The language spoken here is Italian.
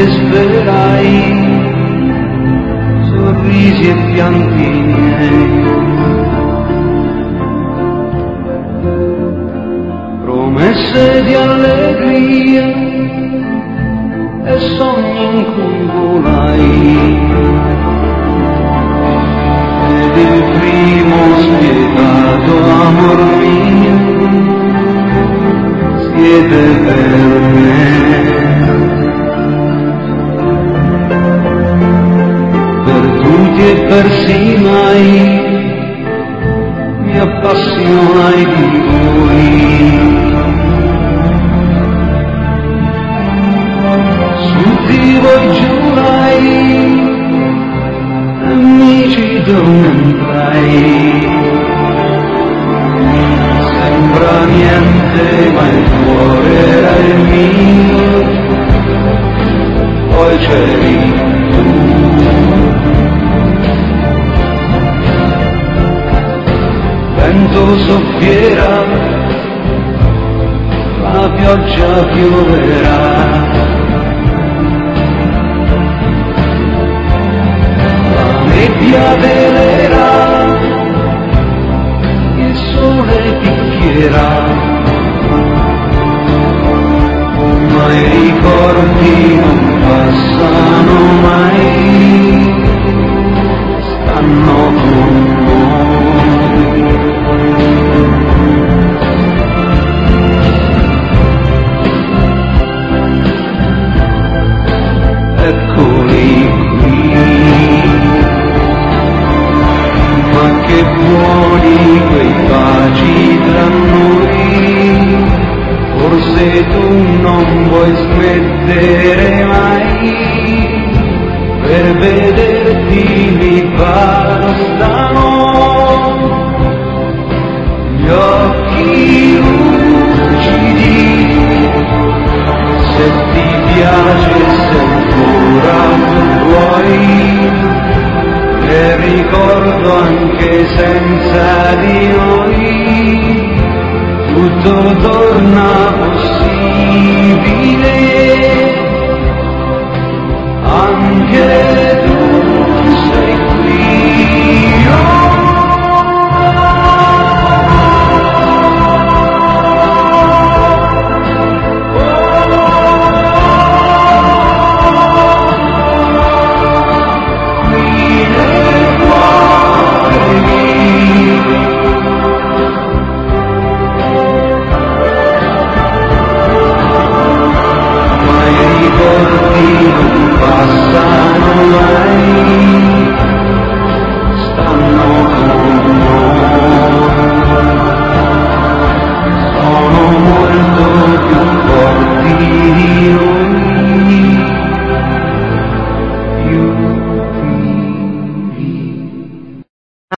che sperai, sorrisi e pianti miei, promesse di allegria e sogni in cui volai, ed il primo spietato amor mio siete per me. Perduti e persi mai mi appassionai di voi, su di voi giurai e mi ci tormentai. Sembra niente ma il cuore era il mio, poi c'eri tu. Vento soffierà, la pioggia pioverà, la nebbia velerà, il sole picchierà, ma i ricordi non passano mai, stanno con noi. Eccoli qui, ma che buoni quei baci tra noi, forse tu non vuoi smettere mai, per vederti mi bastano gli occhi lucidi, se ti piace, se ancora vuoi, ne ricordo anche senza di noi, tutto torna possibile.